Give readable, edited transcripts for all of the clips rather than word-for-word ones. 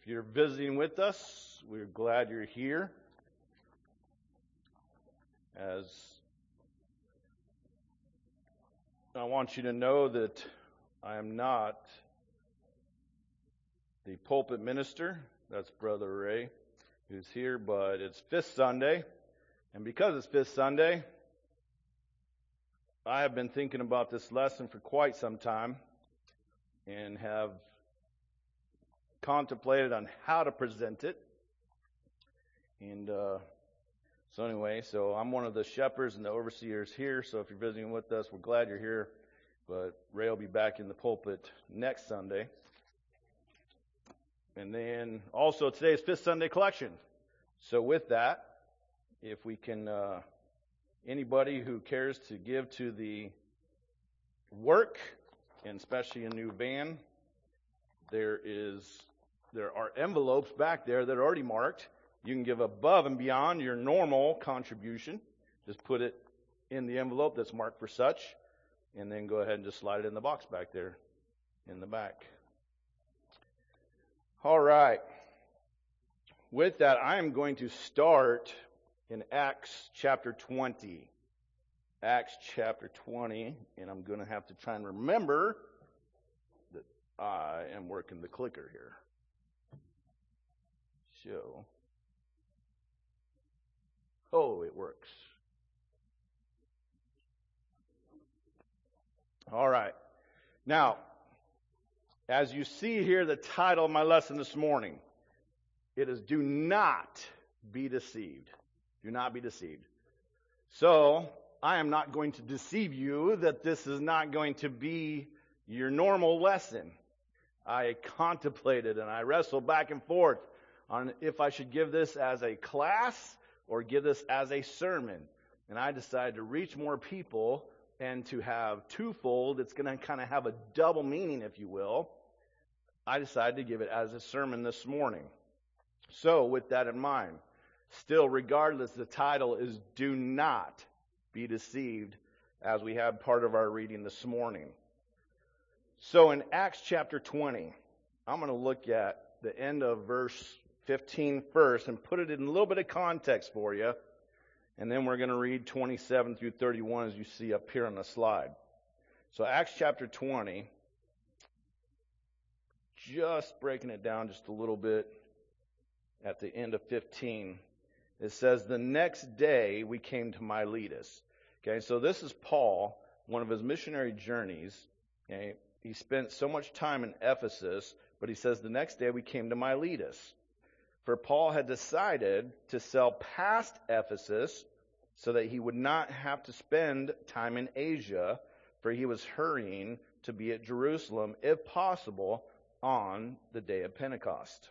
If you're visiting with us, we're glad you're here. As I want you to know that I am not the pulpit minister. That's Brother Ray who's here, but it's Fifth Sunday. And because it's Fifth Sunday, I have been thinking about this lesson for quite some time and have contemplated on how to present it. And so I'm one of the shepherds and the overseers here. So if you're visiting with us, we're glad you're here. But Ray will be back in the pulpit next Sunday. And then also today is Fifth Sunday collection. So with that, if we can, anybody who cares to give to the work, and especially a new van, there are envelopes back there that are already marked. You can give above and beyond your normal contribution. Just put it in the envelope that's marked for such, and then go ahead and just slide it in the box back there in the back. All right. With that, I am going to start in Acts chapter 20. Acts chapter 20, and I'm going to have to try and remember that I am working the clicker here. So, it works. All right. Now, as you see here, the title of my lesson this morning, it is Do Not Be Deceived. Do not be deceived. So, I am not going to deceive you that this is not going to be your normal lesson. I contemplated and I wrestled back and forth on if I should give this as a class or give this as a sermon. And I decided to reach more people and to have twofold. It's going to kind of have a double meaning, if you will. I decided to give it as a sermon this morning. So, with that in mind, still, regardless, the title is Do Not Be Deceived, as we had part of our reading this morning. So, in Acts chapter 20, I'm going to look at the end of verse 15 first and put it in a little bit of context for you. And then we're going to read 27 through 31 as you see up here on the slide. So Acts chapter 20, just breaking it down just a little bit at the end of 15. It says, the next day we came to Miletus. Okay, so this is Paul, one of his missionary journeys. Okay, he spent so much time in Ephesus, but he says the next day we came to Miletus. For Paul had decided to sail past Ephesus so that he would not have to spend time in Asia, for he was hurrying to be at Jerusalem, if possible, on the day of Pentecost.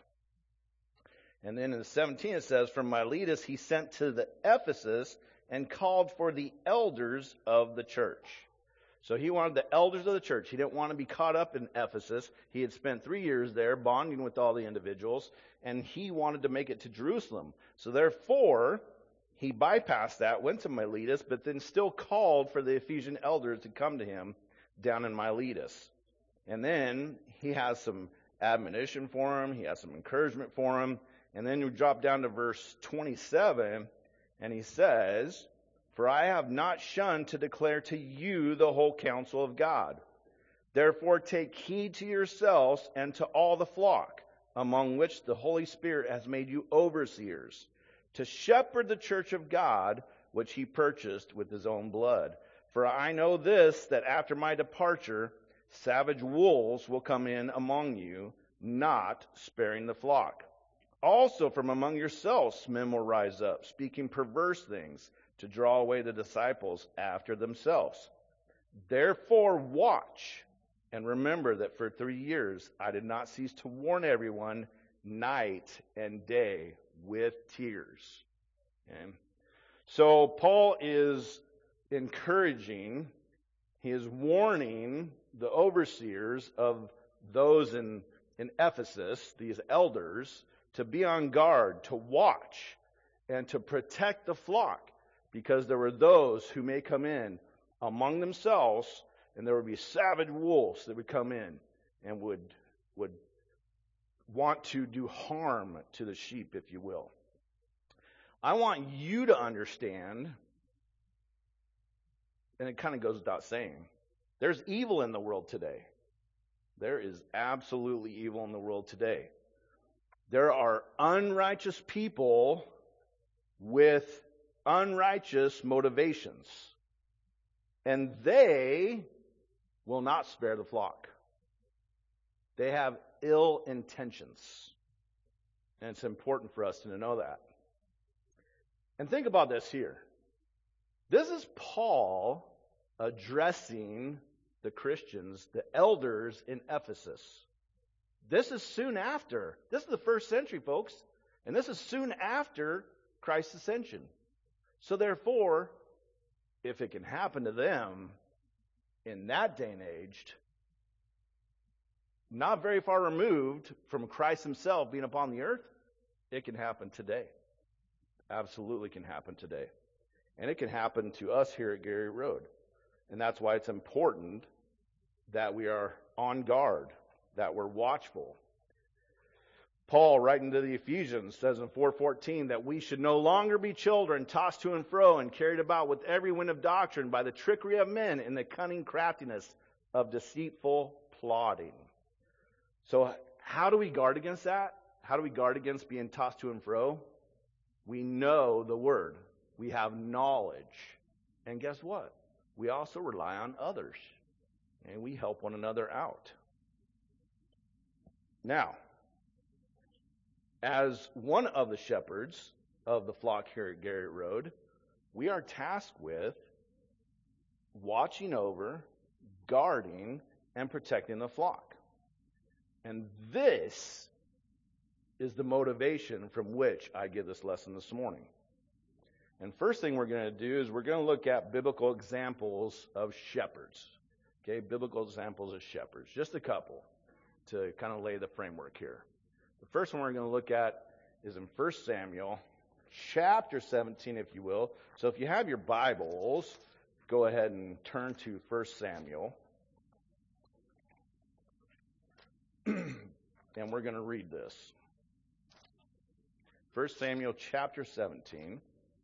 And then in the 17 it says, from Miletus he sent to the Ephesus and called for the elders of the church. So he wanted the elders of the church. He didn't want to be caught up in Ephesus. He had spent 3 years there bonding with all the individuals, and he wanted to make it to Jerusalem. So therefore, he bypassed that, went to Miletus, but then still called for the Ephesian elders to come to him down in Miletus. And then he has some admonition for him. He has some encouragement for him. And then you drop down to verse 27, and he says, for I have not shunned to declare to you the whole counsel of God. Therefore take heed to yourselves and to all the flock, among which the Holy Spirit has made you overseers, to shepherd the church of God, which he purchased with his own blood. For I know this, that after my departure, savage wolves will come in among you, not sparing the flock. Also from among yourselves men will rise up, speaking perverse things, to draw away the disciples after themselves. Therefore watch, and remember that for 3 years I did not cease to warn everyone night and day with tears. Okay? So Paul is encouraging, he is warning the overseers of those in Ephesus, these elders, to be on guard, to watch, and to protect the flock, because there were those who may come in among themselves, and there would be savage wolves that would come in and would want to do harm to the sheep, if you will. I want you to understand, and it kind of goes without saying, there's evil in the world today. There is absolutely evil in the world today. There are unrighteous people with unrighteous motivations. And they will not spare the flock. They have ill intentions. And it's important for us to know that. And think about this here. This is Paul addressing the Christians, the elders in Ephesus. This is soon after. This is the first century, folks. And this is soon after Christ's ascension. So therefore, if it can happen to them in that day and age, not very far removed from Christ himself being upon the earth, it can happen today. Absolutely can happen today. And it can happen to us here at Gary Road. And that's why it's important that we are on guard, that we're watchful. Paul, writing to the Ephesians, says in 4:14 that we should no longer be children, tossed to and fro and carried about with every wind of doctrine by the trickery of men and the cunning craftiness of deceitful plotting. So how do we guard against that? How do we guard against being tossed to and fro? We know the Word. We have knowledge. And guess what? We also rely on others. And we help one another out. Now, as one of the shepherds of the flock here at Garrett Road, we are tasked with watching over, guarding, and protecting the flock. And this is the motivation from which I give this lesson this morning. And first thing we're going to do is we're going to look at biblical examples of shepherds. Okay, biblical examples of shepherds. Just a couple to kind of lay the framework here. The first one we're going to look at is in 1 Samuel chapter 17, if you will. So if you have your Bibles, go ahead and turn to 1 Samuel. And we're going to read this. 1 Samuel chapter 17. And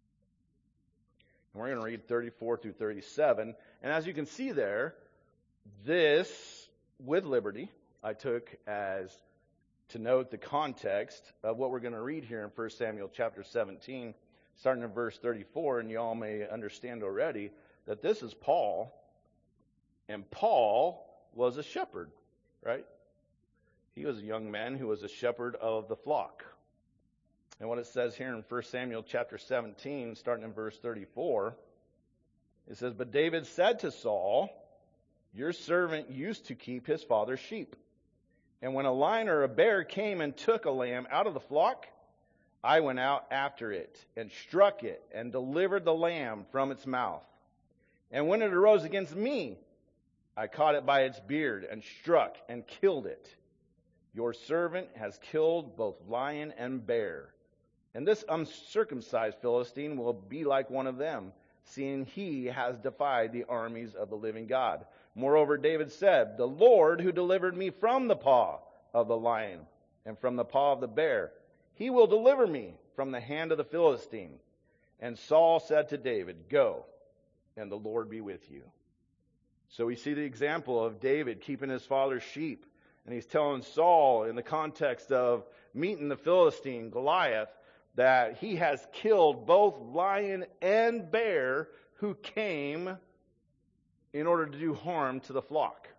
we're going to read 34 through 37. And as you can see there, this, with liberty, I took as to note the context of what we're going to read here in 1 Samuel chapter 17, starting in verse 34, and you all may understand already that this is Paul, and Paul was a shepherd, right? He was a young man who was a shepherd of the flock. And what it says here in 1 Samuel chapter 17, starting in verse 34, it says, "But David said to Saul, 'Your servant used to keep his father's sheep. And when a lion or a bear came and took a lamb out of the flock, I went out after it and struck it and delivered the lamb from its mouth. And when it arose against me, I caught it by its beard and struck and killed it. Your servant has killed both lion and bear. And this uncircumcised Philistine will be like one of them, seeing he has defied the armies of the living God. Moreover, David said, the Lord who delivered me from the paw of the lion and from the paw of the bear, he will deliver me from the hand of the Philistine.' And Saul said to David, 'Go, and the Lord be with you.'" So we see the example of David keeping his father's sheep. And he's telling Saul, in the context of meeting the Philistine, Goliath, that he has killed both lion and bear who came in order to do harm to the flock.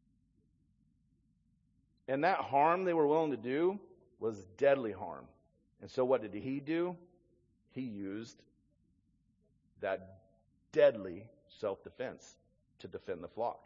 And that harm they were willing to do was deadly harm. And so what did he do? He used that deadly self-defense to defend the flock.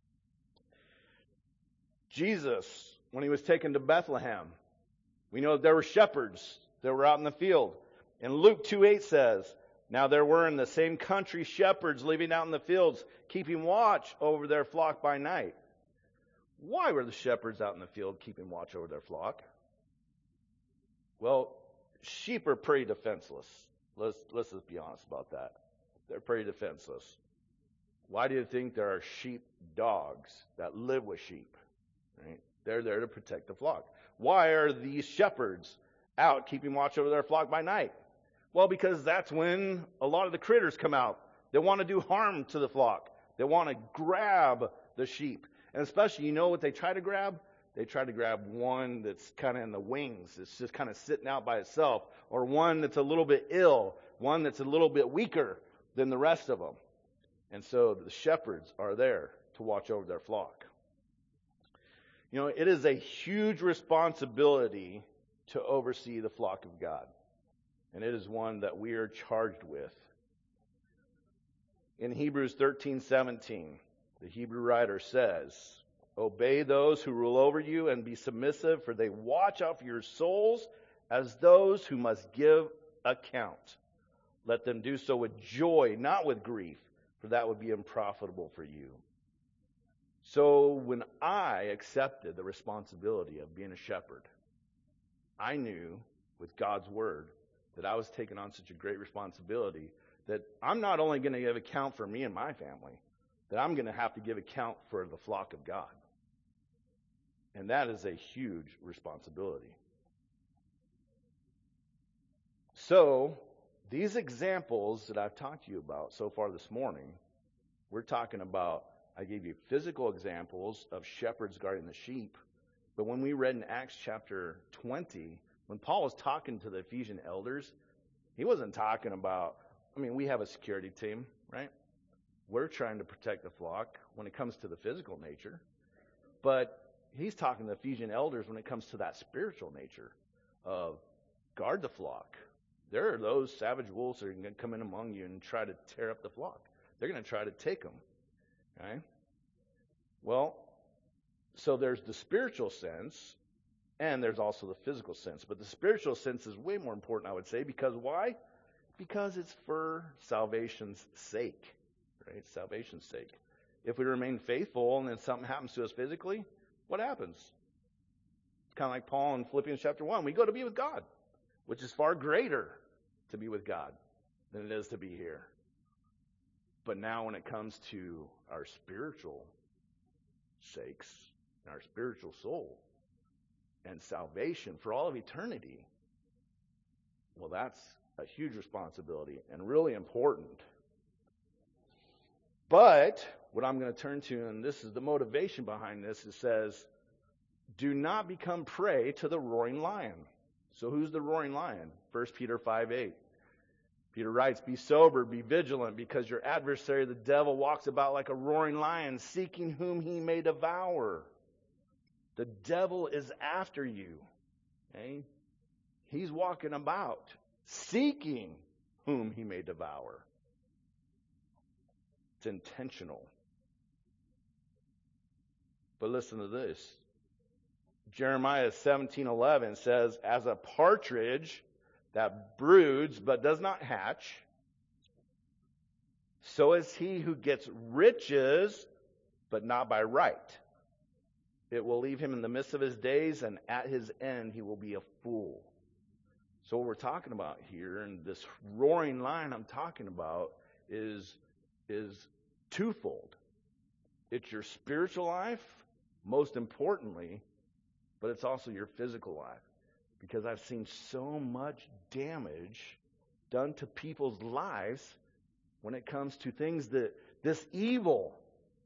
Jesus, when he was taken to Bethlehem, we know that there were shepherds that were out in the field. And Luke 2:8 says, "Now there were in the same country shepherds living out in the fields, keeping watch over their flock by night." Why were the shepherds out in the field keeping watch over their flock? Well, sheep are pretty defenseless. Let's just be honest about that. They're pretty defenseless. Why do you think there are sheep dogs that live with sheep? Right? They're there to protect the flock. Why are these shepherds out keeping watch over their flock by night? Well, because that's when a lot of the critters come out. They want to do harm to the flock. They want to grab the sheep. And especially, you know what they try to grab? They try to grab one that's kind of in the wings. It's just kind of sitting out by itself. Or one that's a little bit ill. One that's a little bit weaker than the rest of them. And so the shepherds are there to watch over their flock. You know, it is a huge responsibility to oversee the flock of God. And it is one that we are charged with. In Hebrews 13:17, the Hebrew writer says, "Obey those who rule over you and be submissive, for they watch out for your souls as those who must give account. Let them do so with joy, not with grief, for that would be unprofitable for you." So when I accepted the responsibility of being a shepherd, I knew with God's word that I was taking on such a great responsibility that I'm not only going to give account for me and my family, that I'm going to have to give account for the flock of God. And that is a huge responsibility. So, these examples that I've talked to you about so far this morning, we're talking about, I gave you physical examples of shepherds guarding the sheep. But when we read in Acts chapter 20, when Paul was talking to the Ephesian elders, he wasn't talking about, we have a security team, right? We're trying to protect the flock when it comes to the physical nature. But he's talking to the Ephesian elders when it comes to that spiritual nature of guard the flock. There are those savage wolves that are going to come in among you and try to tear up the flock. They're going to try to take them. Okay? Well, so there's the spiritual sense, and there's also the physical sense. But the spiritual sense is way more important, I would say, because why? Because it's for salvation's sake, right? Salvation's sake. If we remain faithful and then something happens to us physically, what happens? It's kind of like Paul in Philippians chapter 1. We go to be with God, which is far greater to be with God than it is to be here. But now when it comes to our spiritual sakes, and our spiritual soul, and salvation for all of eternity, well, that's a huge responsibility and really important. But what I'm going to turn to, and this is the motivation behind this, it says, do not become prey to the roaring lion. So who's the roaring lion? 1 Peter 5:8. Peter writes, "Be sober, be vigilant, because your adversary, the devil, walks about like a roaring lion, seeking whom he may devour." The devil is after you. Okay? He's walking about, seeking whom he may devour. It's intentional. But listen to this. Jeremiah 17:11 says, "As a partridge that broods but does not hatch, so is he who gets riches, but not by right. It will leave him in the midst of his days, and at his end he will be a fool." So what we're talking about here, and this roaring lion I'm talking about, is twofold. It's your spiritual life, most importantly, but it's also your physical life. Because I've seen so much damage done to people's lives when it comes to things that this evil,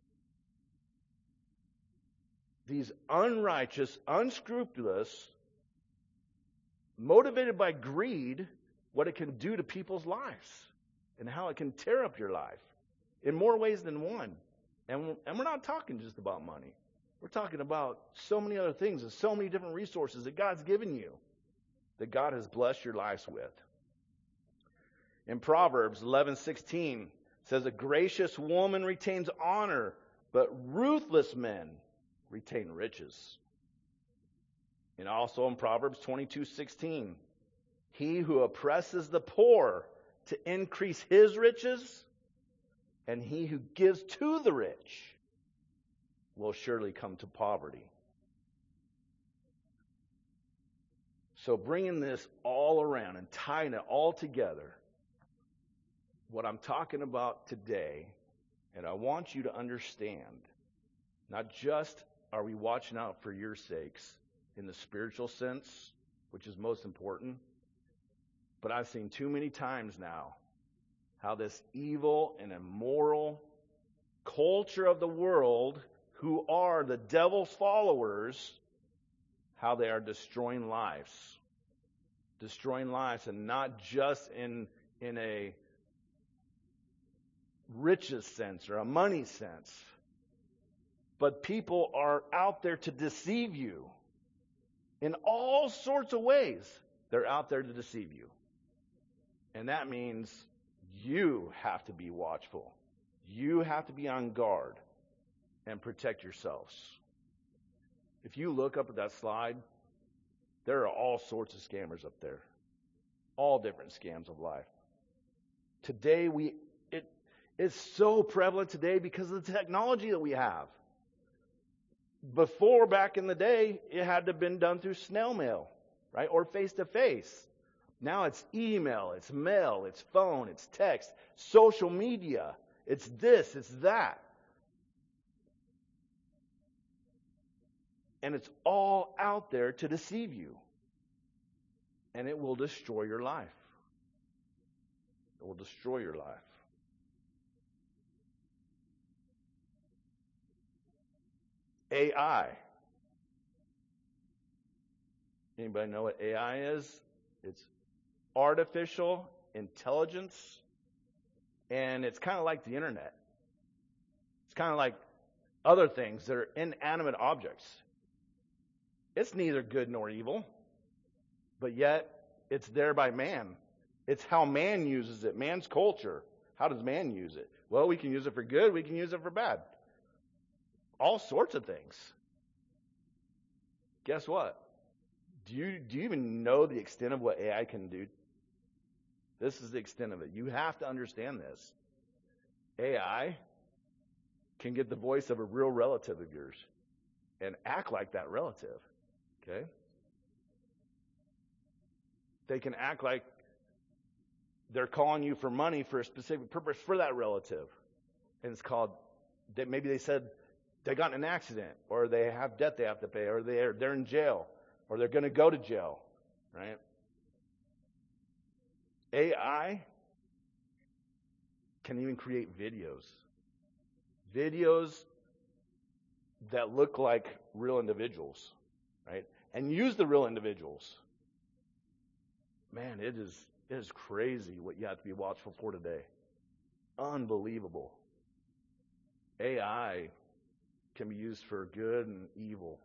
these unrighteous, unscrupulous, motivated by greed, what it can do to people's lives and how it can tear up your life in more ways than one. And we're not talking just about money. We're talking about so many other things and so many different resources that God's given you, that God has blessed your lives with. In Proverbs 11:16 says, "A gracious woman retains honor, but ruthless men retain riches." And also in Proverbs 22:16, "He who oppresses the poor to increase his riches, and he who gives to the rich will surely come to poverty." So bringing this all around and tying it all together, what I'm talking about today, and I want you to understand, not just are we watching out for your sakes in the spiritual sense, which is most important? But I've seen too many times now how this evil and immoral culture of the world, who are the devil's followers, how they are destroying lives. Destroying lives, and not just in a riches sense or a money sense. But people are out there to deceive you in all sorts of ways. They're out there to deceive you. And that means you have to be watchful. You have to be on guard and protect yourselves. If you look up at that slide, there are all sorts of scammers up there. All different scams of life. Today, it's so prevalent today because of the technology that we have. Before, back in the day, it had to have been done through snail mail, right? Or face-to-face. Now it's email, it's mail, it's phone, it's text, social media. It's this, it's that. And it's all out there to deceive you. And it will destroy your life. It will destroy your life. AI. Anybody know what AI is? It's artificial intelligence, and it's kind of like the internet. It's kind of like other things that are inanimate objects. It's neither good nor evil, but yet it's there by man. It's how man uses it, man's culture. How does man use it? Well, we can use it for good, we can use it for bad. All sorts of things. Guess what? Do you even know the extent of what AI can do? This is the extent of it. You have to understand this. AI can get the voice of a real relative of yours and act like that relative. Okay? They can act like they're calling you for money for a specific purpose for that relative. And it's called, maybe they said they got in an accident, or they have debt they have to pay, or they're in jail, or they're going to go to jail, right? AI can even create videos. Videos that look like real individuals, right? And use the real individuals. Man, it is crazy what you have to be watchful for today. Unbelievable. AI can be used for good and evil.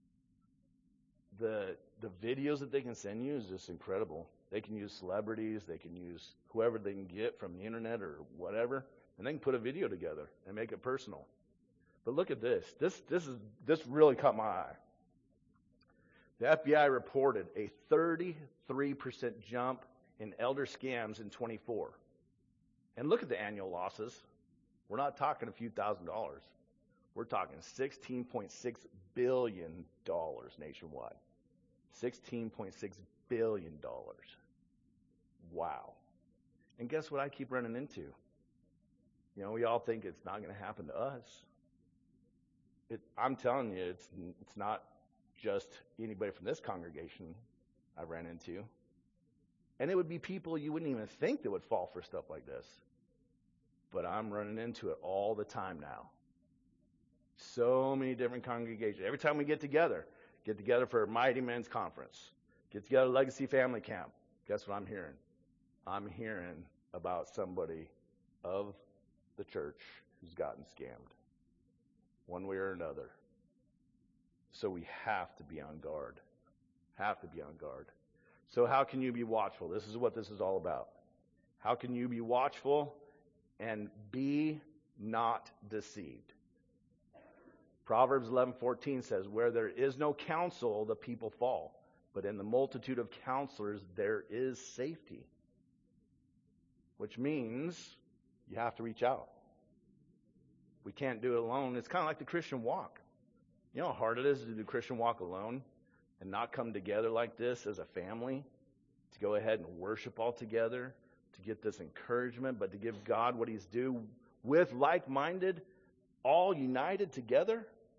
The videos that they can send you is just incredible. They can use celebrities, they can use whoever they can get from the internet or whatever, and they can put a video together and make it personal. But look at this. This really caught my eye. The FBI reported a 33% jump in elder scams in 24. And look at the annual losses. We're not talking a few $1,000s. We're talking $16.6 billion nationwide. $16.6 billion. Wow. And guess what I keep running into? You know, we all think it's not going to happen to us. I'm telling you, it's not just anybody from this congregation I ran into. And it would be people you wouldn't even think that would fall for stuff like this. But I'm running into it all the time now. So many different congregations. Every time we get together for a Mighty Men's Conference, get together Legacy Family Camp, guess what I'm hearing? I'm hearing about somebody of the church who's gotten scammed one way or another. So we have to be on guard. Have to be on guard. So how can you be watchful? This is what this is all about. How can you be watchful and be not deceived? Proverbs 11:14 says, where there is no counsel, the people fall. But in the multitude of counselors, there is safety. Which means you have to reach out. We can't do it alone. It's kind of like the Christian walk. You know how hard it is to do the Christian walk alone and not come together like this as a family, to go ahead and worship all together, to get this encouragement, but to give God what He's due with like-minded, all united together.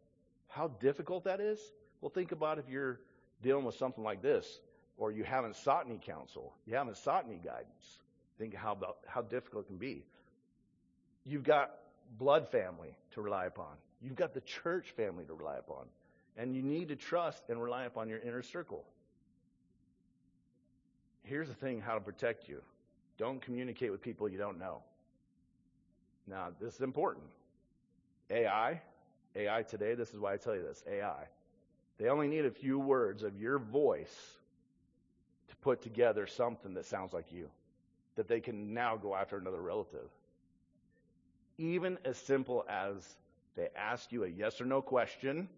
How difficult that is? Well, think about if you're dealing with something like this, or you haven't sought any counsel, you haven't sought any guidance. Think how difficult it can be. You've got blood family to rely upon. You've got the church family to rely upon. And you need to trust and rely upon your inner circle. Here's the thing, how to protect you. Don't communicate with people you don't know. Now, this is important. AI today, this is why I tell you this, AI. They only need a few words of your voice to put together something that sounds like you, that they can now go after another relative. Even as simple as they ask you a yes or no question,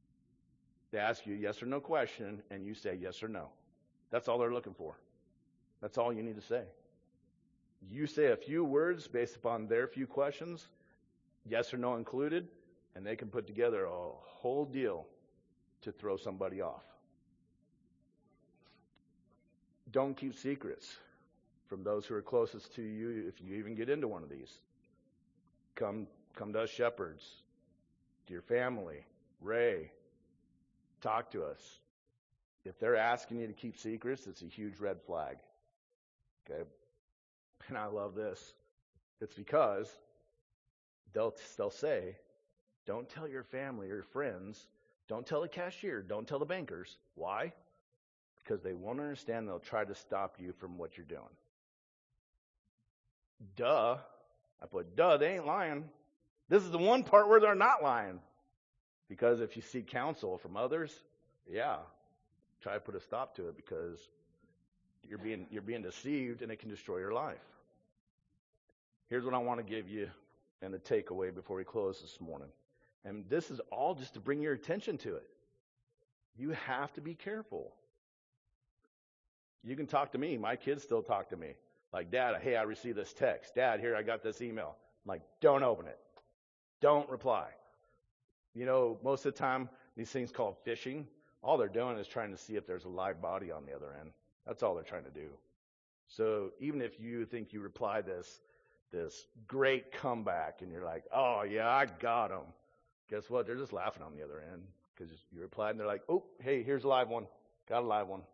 and you say yes or no. That's all they're looking for. That's all you need to say. You say a few words based upon their few questions, yes or no included, and they can put together a whole deal to throw somebody off. Don't keep secrets from those who are closest to you if you even get into one of these. Come to us shepherds, to your family, Ray, talk to us. If they're asking you to keep secrets, it's a huge red flag. Okay? And I love this. It's because they'll say, don't tell your family or your friends, don't tell the cashier, don't tell the bankers. Why? Because they won't understand, they'll try to stop you from what you're doing. Duh. I put, they ain't lying. This is the one part where they're not lying. Because if you seek counsel from others, try to put a stop to it because you're being deceived and it can destroy your life. Here's what I want to give you and the takeaway before we close this morning. And this is all just to bring your attention to it. You have to be careful. You can talk to me. My kids still talk to me. Like, Dad, hey, I received this text. Dad, here, I got this email. I'm like, don't open it. Don't reply. You know, most of the time, these things called phishing, all they're doing is trying to see if there's a live body on the other end. That's all they're trying to do. So even if you think you reply this great comeback and you're like, oh, yeah, I got them. Guess what? They're just laughing on the other end because you replied and they're like, oh, hey, here's a live one. Got a live one.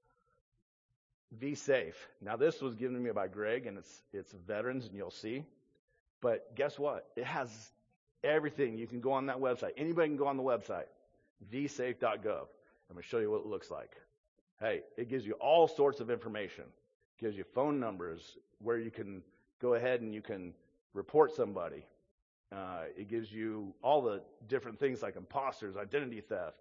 Be safe. Now, this was given to me by Greg, and it's veterans, and you'll see. But guess what? It has everything. You can go on that website. Anybody can go on the website, vsafe.gov. I'm going to show you what it looks like. Hey, it gives you all sorts of information. It gives you phone numbers where you can go ahead and you can report somebody. It gives you all the different things like imposters, identity theft.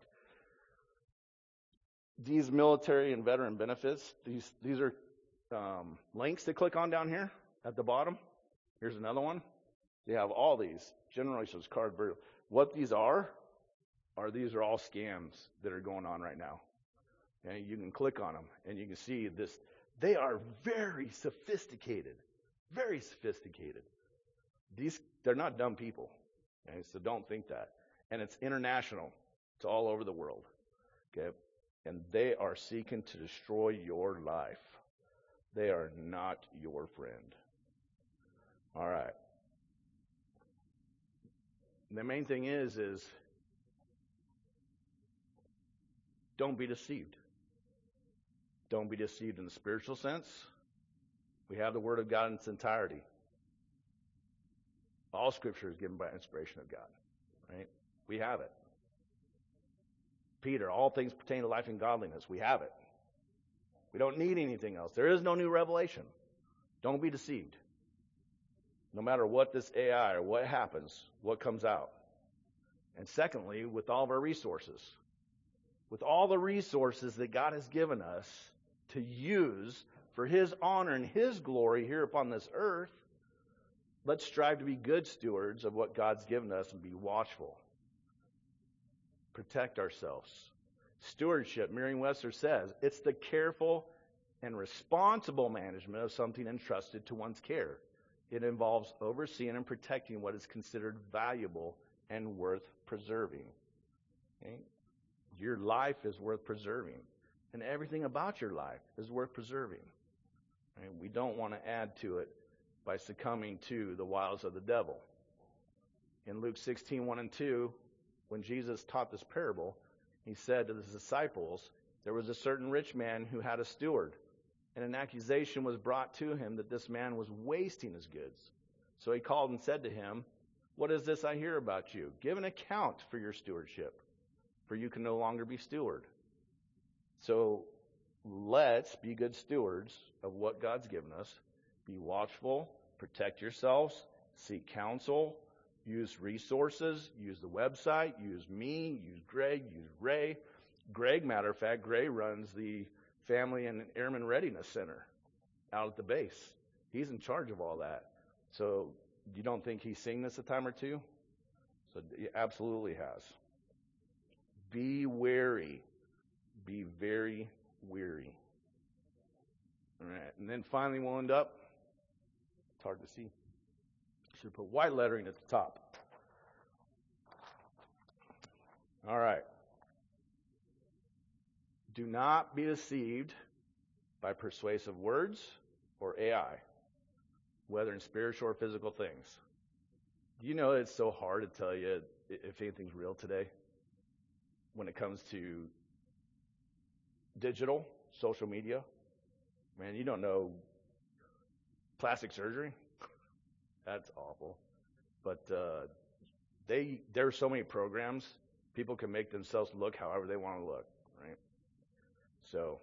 These military and veteran benefits, these are links to click on down here at the bottom. Here's another one. You have all these. Generations card. What these are these are all scams that are going on right now. And you can click on them and you can see this. They are very sophisticated. Very sophisticated. They're not dumb people. Okay? So don't think that. And it's international. It's all over the world. Okay? And they are seeking to destroy your life. They are not your friend. All right. The main thing is don't be deceived. Don't be deceived in the spiritual sense. We have the Word of God in its entirety. All Scripture is given by inspiration of God. Right? We have it. Peter, all things pertain to life and godliness. We have it. We don't need anything else. There is no new revelation. Don't be deceived. No matter what this AI or what happens, what comes out. And secondly, with all of our resources. With all the resources that God has given us to use for His honor and His glory here upon this earth, let's strive to be good stewards of what God's given us and be watchful. Protect ourselves. Stewardship, Merriam-Webster says, it's the careful and responsible management of something entrusted to one's care. It involves overseeing and protecting what is considered valuable and worth preserving. Okay? Your life is worth preserving, and everything about your life is worth preserving. Right? We don't want to add to it by succumbing to the wiles of the devil. In Luke 16:1 and 2, when Jesus taught this parable, he said to his disciples, there was a certain rich man who had a steward, and an accusation was brought to him that this man was wasting his goods. So he called and said to him, what is this I hear about you? Give an account for your stewardship, for you can no longer be steward. So let's be good stewards of what God's given us. Be watchful, protect yourselves, seek counsel, use resources, use the website, use me, use Greg, use Ray. Greg, matter of fact, Gray runs the Family and Airman Readiness Center out at the base. He's in charge of all that. So you don't think he's seen this a time or two? So he absolutely has. Be wary. Be very weary. All right. And then finally we'll end up. It's hard to see. Should put white lettering at the top. All right. Do not be deceived by persuasive words or AI, whether in spiritual or physical things. Do you know it's so hard to tell you if anything's real today when it comes to digital, social media? Man, you don't know plastic surgery. That's awful. But there are so many programs, people can make themselves look however they want to look, right? So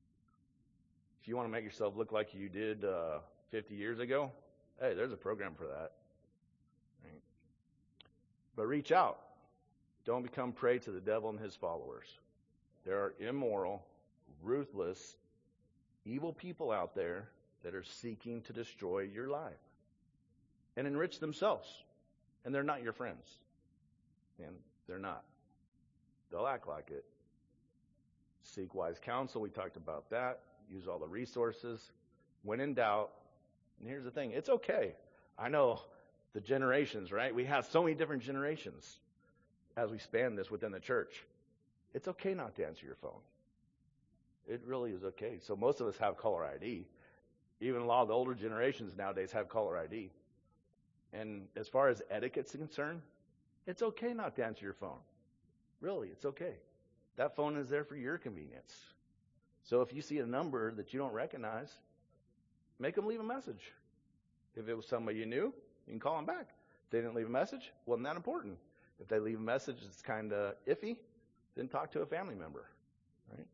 if you want to make yourself look like you did 50 years ago, hey, there's a program for that. Right? But reach out. Don't become prey to the devil and his followers. There are immoral, ruthless, evil people out there that are seeking to destroy your life and enrich themselves. And they're not your friends. And they're not. They'll act like it. Seek wise counsel. We talked about that. Use all the resources. When in doubt, and here's the thing, it's okay. I know the generations, right? We have so many different generations as we span this within the church. It's okay not to answer your phone. It really is okay. So most of us have caller ID. Even a lot of the older generations nowadays have caller ID. And as far as etiquette's concerned, it's okay not to answer your phone. Really, it's okay. That phone is there for your convenience. So if you see a number that you don't recognize, make them leave a message. If it was somebody you knew, you can call them back. If they didn't leave a message, wasn't that important. If they leave a message that's kind of iffy, then talk to a family member, right?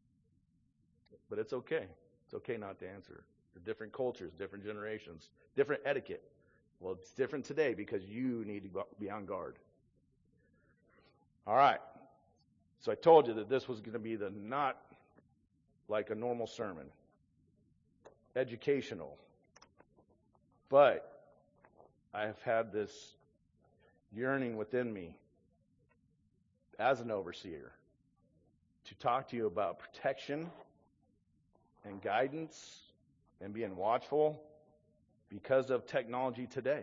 But it's okay. It's okay not to answer. There are different cultures, different generations, different etiquette. Well, it's different today because you need to be on guard. All right. So I told you that this was going to be not like a normal sermon. Educational. But I have had this yearning within me as an overseer to talk to you about protection and guidance and being watchful because of technology today.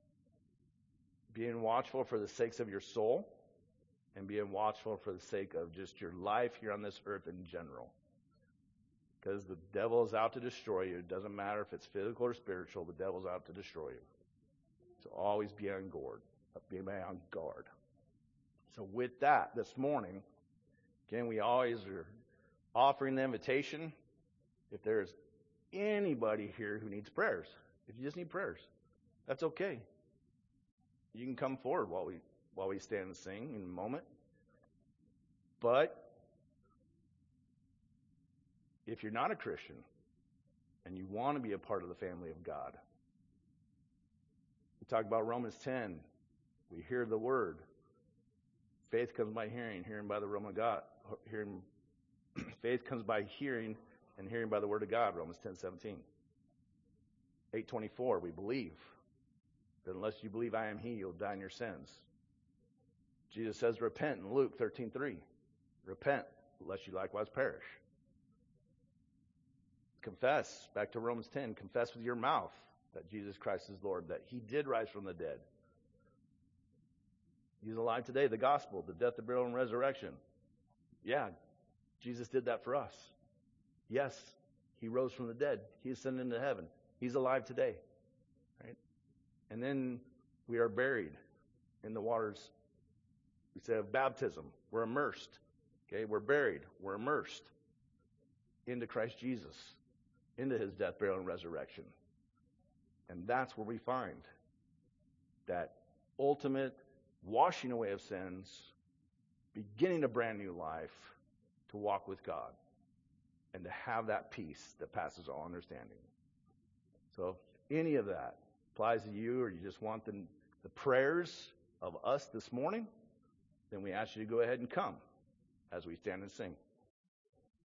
Being watchful for the sakes of your soul and being watchful for the sake of just your life here on this earth in general. Because the devil is out to destroy you. It doesn't matter if it's physical or spiritual. The devil's out to destroy you. So always be on guard. Be on guard. So with that, this morning, again, we always are offering the invitation. If there's anybody here who needs prayers, if you just need prayers, that's okay. You can come forward while we stand and sing in a moment. But if you're not a Christian and you want to be a part of the family of God, we talk about Romans 10. We hear the word. Faith comes by hearing, hearing by the word of God. Faith comes by hearing, and hearing by the word of God, Romans 10:17. 8:24, we believe that unless you believe I am he, you'll die in your sins. Jesus says repent in Luke 13:3. Repent, lest you likewise perish. Confess, back to Romans 10, confess with your mouth that Jesus Christ is Lord, that he did rise from the dead. He's alive today, the gospel, the death, the burial, and resurrection. Yeah, Jesus did that for us. Yes, he rose from the dead. He ascended into heaven. He's alive today. Right? And then we are buried in the waters We say of baptism, we're immersed. Okay, we're buried, we're immersed into Christ Jesus, into his death, burial, and resurrection. And that's where we find that ultimate washing away of sins, beginning a brand new life to walk with God and to have that peace that passes all understanding. So if any of that applies to you, or you just want the prayers of us this morning, then we ask you to go ahead and come as we stand and sing.